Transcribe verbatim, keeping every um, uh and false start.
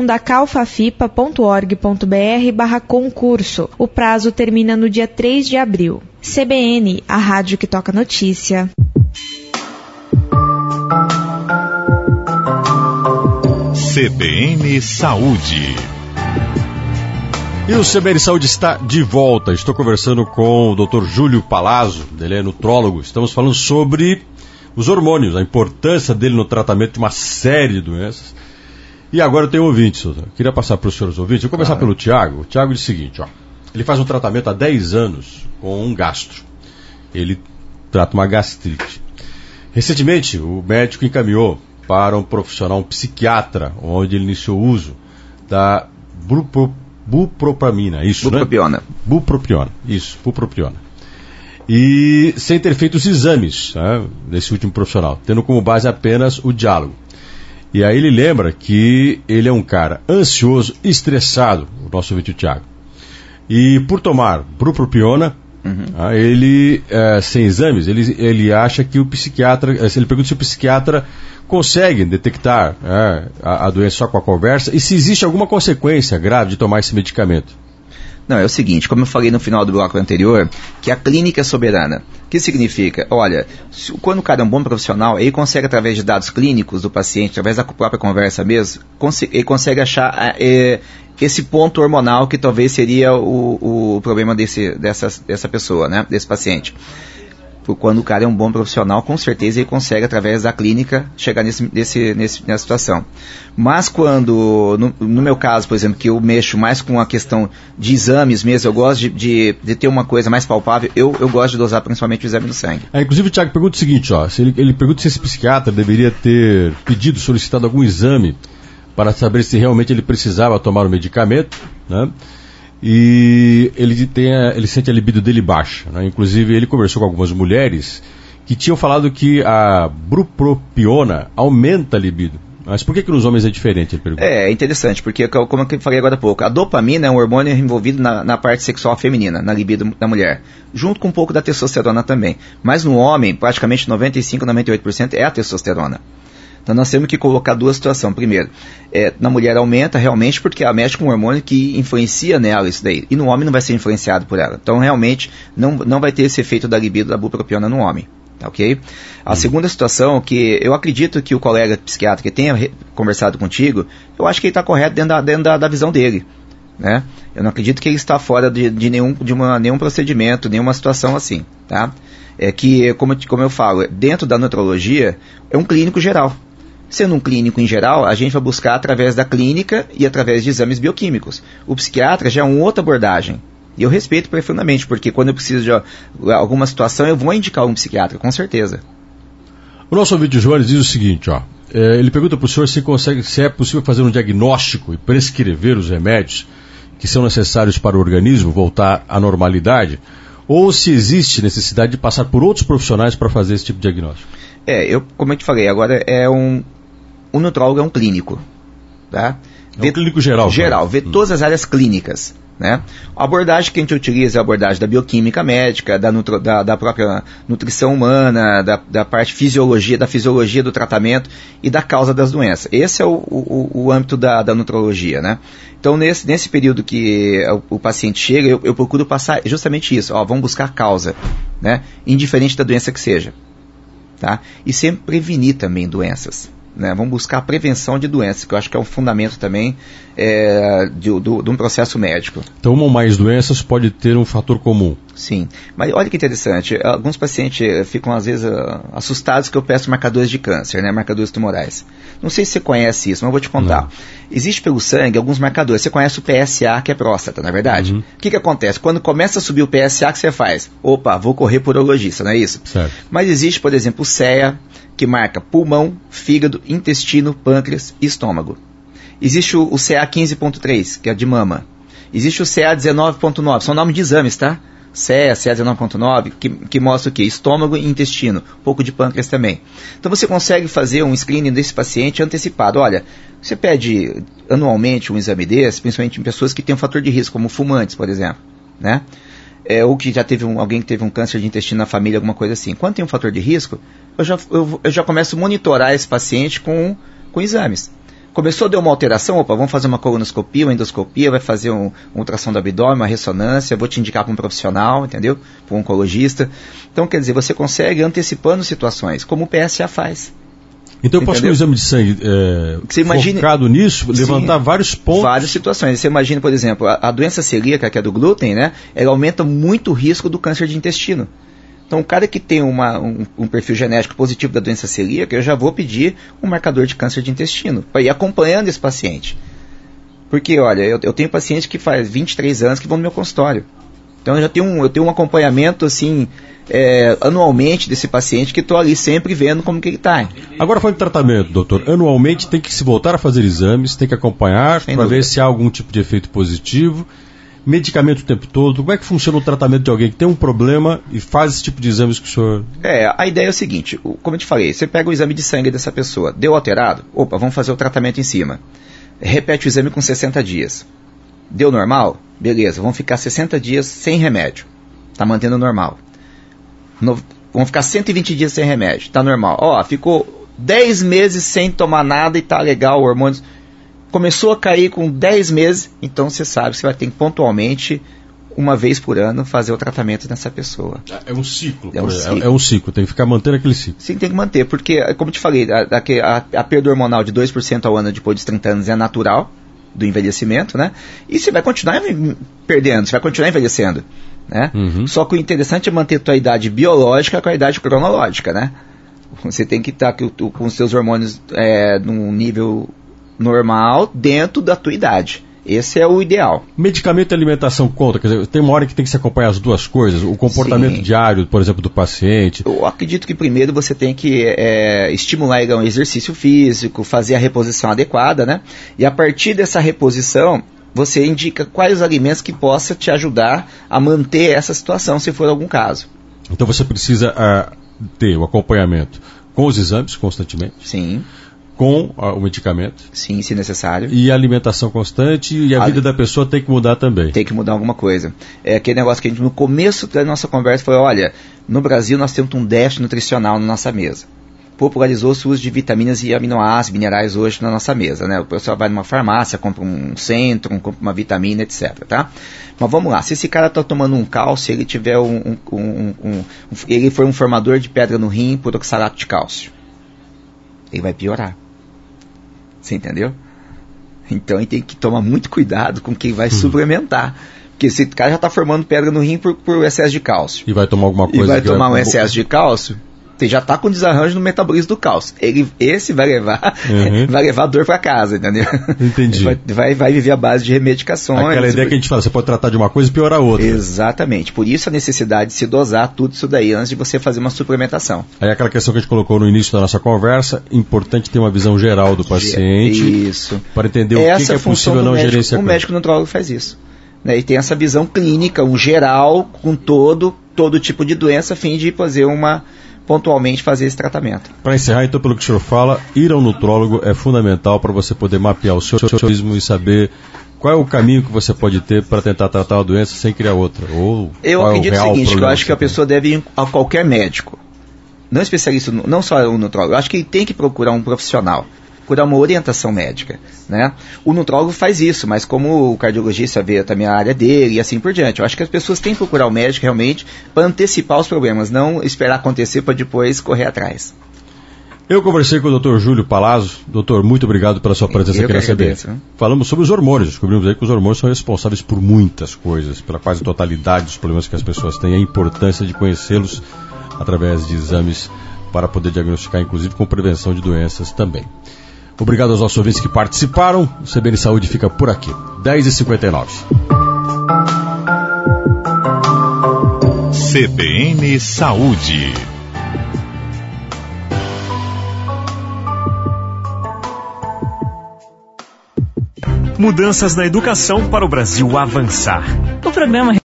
fundacalfafipa ponto org ponto br barra concurso. O prazo termina no dia três de abril. C B N, a rádio que toca notícia. C B N Saúde. E o C B N Saúde está de volta. Estou conversando com o doutor Júlio Palazzo, ele é nutrólogo. Estamos falando sobre os hormônios, a importância dele no tratamento de uma série de doenças. E agora eu tenho ouvintes, doutor. Queria passar para os senhores ouvintes. Vou começar ah, pelo Tiago. O Tiago diz o seguinte, ó. Ele faz um tratamento há dez anos com um gastro. Ele trata uma gastrite. Recentemente, o médico encaminhou para um profissional, um psiquiatra, onde ele iniciou o uso da bupro, bupropamina, isso, bupropiona. né? Bupropiona, isso, bupropiona. E sem ter feito os exames, né, desse último profissional, tendo como base apenas o diálogo. E aí ele lembra que ele é um cara ansioso, estressado, o nosso ouvinte Tiago. E por tomar bupropiona, uhum. ele, é, sem exames, ele, ele acha que o psiquiatra, ele pergunta se o psiquiatra consegue detectar é, a, a doença só com a conversa e se existe alguma consequência grave de tomar esse medicamento. Não, é o seguinte, como eu falei no final do bloco anterior, que a clínica é soberana. O que significa? Olha, se, quando o cara é um bom profissional, ele consegue, através de dados clínicos do paciente, através da própria conversa mesmo, cons- ele consegue achar é, esse ponto hormonal que talvez seria o, o problema desse, dessa, dessa pessoa, né, desse paciente. Quando o cara é um bom profissional, com certeza ele consegue, através da clínica, chegar nesse, nesse, nesse, nessa situação. Mas quando, no, no meu caso, por exemplo, que eu mexo mais com a questão de exames mesmo, eu gosto de, de, de ter uma coisa mais palpável, eu, eu gosto de dosar principalmente o exame do sangue. É, inclusive o Thiago pergunta o seguinte, ó, se ele, ele pergunta se esse psiquiatra deveria ter pedido, solicitado algum exame para saber se realmente ele precisava tomar o medicamento, né? E ele, tem a, ele sente a libido dele baixa, né? Inclusive ele conversou com algumas mulheres que tinham falado que a bupropiona aumenta a libido. Mas por que que nos homens é diferente? Ele pergunta. É, é interessante, porque como eu falei agora há pouco, a dopamina é um hormônio envolvido na, na parte sexual feminina, na libido da mulher, junto com um pouco da testosterona também. Mas no homem, praticamente noventa e cinco, noventa e oito por cento é a testosterona. Então nós temos que colocar duas situações. Primeiro, é, na mulher aumenta realmente porque ela mexe com um hormônio que influencia nela isso daí. E no homem não vai ser influenciado por ela. Então realmente não, não vai ter esse efeito da libido da bupropiona no homem. Tá, ok? A hum. segunda situação, que eu acredito que o colega psiquiatra que tenha re- conversado contigo, eu acho que ele está correto dentro, da, dentro da, da visão dele. Né? Eu não acredito que ele está fora de, de, nenhum, de uma, nenhum procedimento, nenhuma situação assim. Tá? É que, como, como eu falo, dentro da nutrologia, é um clínico geral. Sendo um clínico em geral, a gente vai buscar através da clínica e através de exames bioquímicos. O psiquiatra já é uma outra abordagem. E eu respeito profundamente, porque quando eu preciso de alguma situação, eu vou indicar um psiquiatra, com certeza. O nosso ouvinte Jones diz o seguinte, ó. É, ele pergunta para o senhor se, consegue, se é possível fazer um diagnóstico e prescrever os remédios que são necessários para o organismo voltar à normalidade, ou se existe necessidade de passar por outros profissionais para fazer esse tipo de diagnóstico. É, eu, como eu te falei, agora é um... O nutrólogo é um clínico, tá? É um clínico geral. Geral, vê hum. todas as áreas clínicas, né? A abordagem que a gente utiliza é a abordagem da bioquímica médica, da, nutro, da, da própria nutrição humana, da, da parte fisiologia, da fisiologia do tratamento e da causa das doenças. Esse é o, o, o âmbito da, da nutrologia, né? Então, nesse, nesse período que o, o paciente chega, eu, eu procuro passar justamente isso. Ó, vamos buscar a causa, né? Indiferente da doença que seja, tá? E sempre prevenir também doenças. Né, vamos buscar a prevenção de doenças, que eu acho que é um fundamento também é, de, do, de um processo médico. Então, uma ou mais doenças pode ter um fator comum. Sim, mas olha que interessante, alguns pacientes ficam às vezes assustados que eu peço marcadores de câncer, né, marcadores tumorais. Não sei se você conhece isso, mas eu vou te contar. Não. Existe pelo sangue alguns marcadores. Você conhece o P S A, que é próstata, não é verdade? Uhum. O que que acontece? Quando começa a subir o P S A, o que você faz? Opa, vou correr por urologista, não é isso? Certo. Mas existe, por exemplo, o C E A, que marca pulmão, fígado, intestino, pâncreas e estômago. Existe o, o C A quinze ponto três, que é de mama. Existe o C A dezenove ponto nove, são nomes de exames, tá? C E A, C A dezenove ponto nove, que, que mostra o quê? Estômago e intestino, um pouco de pâncreas também. Então você consegue fazer um screening desse paciente antecipado. Olha, você pede anualmente um exame desse, principalmente em pessoas que têm um fator de risco, como fumantes, por exemplo, né? É, ou que já teve um, alguém que teve um câncer de intestino na família, alguma coisa assim. Quando tem um fator de risco, eu já, eu, eu já começo a monitorar esse paciente com, com exames. Começou a dar uma alteração, opa, vamos fazer uma colonoscopia, uma endoscopia, vai fazer um, uma ultrassom do abdômen, uma ressonância, vou te indicar para um profissional, entendeu? Para um oncologista. Então, quer dizer, você consegue antecipando situações, como o P S A faz. Então eu posso ter um exame de sangue é, você imagine, focado nisso, levantar sim, vários pontos? Várias situações. Você imagina, por exemplo, a, a doença celíaca, que é do glúten, né? Ela aumenta muito o risco do câncer de intestino. Então, o cara que tem uma, um, um perfil genético positivo da doença celíaca, eu já vou pedir um marcador de câncer de intestino, para ir acompanhando esse paciente. Porque, olha, eu, eu tenho paciente que faz vinte e três anos que vão no meu consultório. Então, eu já tenho um, eu tenho um acompanhamento, assim, é, anualmente desse paciente que estou ali sempre vendo como que ele está. Agora, falando de tratamento, doutor, anualmente tem que se voltar a fazer exames, tem que acompanhar para ver se há algum tipo de efeito positivo. Medicamento o tempo todo, como é que funciona o tratamento de alguém que tem um problema e faz esse tipo de exames que o senhor... É, a ideia é o seguinte, como eu te falei, você pega o exame de sangue dessa pessoa, deu alterado, opa, vamos fazer o tratamento em cima. Repete o exame com sessenta dias. Deu normal? Beleza, vamos ficar sessenta dias sem remédio. Tá mantendo normal. No, vamos ficar cento e vinte dias sem remédio, tá normal. Ó, ficou dez meses sem tomar nada e tá legal, hormônios... Começou a cair com dez meses, então você sabe que você vai ter que pontualmente, uma vez por ano, fazer o tratamento nessa pessoa. É um ciclo. É um ciclo, é um ciclo, tem que ficar mantendo aquele ciclo. Sim, tem que manter, porque, como eu te falei, a, a, a perda hormonal de dois por cento ao ano depois dos trinta anos é natural, do envelhecimento, né? E você vai continuar perdendo, você vai continuar envelhecendo, né? Uhum. Só que o interessante é manter a tua idade biológica com a idade cronológica, né? Você tem que estar com os seus hormônios é, num nível... normal dentro da tua idade. Esse é o ideal. Medicamento e alimentação conta? Quer dizer, tem uma hora que tem que se acompanhar as duas coisas? O comportamento Sim. diário, por exemplo, do paciente? Eu acredito que primeiro você tem que é, estimular o exercício físico, fazer a reposição adequada, né? E a partir dessa reposição, você indica quais os alimentos que possa te ajudar a manter essa situação, se for algum caso. Então você precisa uh, ter o acompanhamento com os exames constantemente? Sim. Com uh, o medicamento. Sim, se necessário. E a alimentação constante e a, a vida da pessoa tem que mudar também. Tem que mudar alguma coisa. É aquele negócio que a gente, no começo da nossa conversa, foi, olha, no Brasil nós temos um déficit nutricional na nossa mesa. Popularizou-se o uso de vitaminas e aminoácidos, minerais hoje na nossa mesa, né? O pessoal vai numa farmácia, compra um centro, compra uma vitamina, etcétera, tá? Mas vamos lá, se esse cara está tomando um cálcio, ele tiver um, um, um, um, um... ele for um formador de pedra no rim por oxalato de cálcio, ele vai piorar. Você entendeu? Então ele tem que tomar muito cuidado com quem vai hum. suplementar. Porque esse cara já está formando pedra no rim por, por excesso de cálcio. E vai tomar alguma coisa. E vai que tomar vai... um excesso de cálcio, você já está com desarranjo no metabolismo do cálcio. Ele, esse vai levar, uhum. vai levar dor para casa, entendeu? Entendi. Vai, vai, vai viver a base de remedicações. Aquela ideia que a gente fala, você pode tratar de uma coisa e piorar outra. Exatamente. Por isso a necessidade de se dosar tudo isso daí antes de você fazer uma suplementação. Aí aquela questão que a gente colocou no início da nossa conversa, importante ter uma visão geral do paciente. Isso. Para entender Essa o que, que é possível não médico, gerenciar. O médico nutrólogo faz isso. Né? E tem essa visão clínica, um geral, com todo, todo tipo de doença, a fim de fazer uma... pontualmente fazer esse tratamento. Para encerrar, então, pelo que o senhor fala, ir ao nutrólogo é fundamental para você poder mapear o seu organismo e saber qual é o caminho que você pode ter para tentar tratar uma doença sem criar outra. Ou eu acredito é o, o seguinte, que eu acho que a tem. pessoa deve ir a qualquer médico, não especialista, não só o nutrólogo, eu acho que ele tem que procurar um profissional, procurar uma orientação médica, né? O nutrólogo faz isso, mas como o cardiologista vê também a área dele e assim por diante, eu acho que as pessoas têm que procurar o médico realmente para antecipar os problemas, não esperar acontecer para depois correr atrás. Eu conversei com o doutor Júlio Palazzo. Doutor, muito obrigado pela sua presença eu aqui na C B. Falamos sobre os hormônios, descobrimos aí que os hormônios são responsáveis por muitas coisas, pela quase totalidade dos problemas que as pessoas têm, a importância de conhecê-los através de exames para poder diagnosticar, inclusive com prevenção de doenças também. Obrigado aos nossos ouvintes que participaram. O C B N Saúde fica por aqui. dez e cinquenta e nove. C B N Saúde. Mudanças na educação para o Brasil avançar. O programa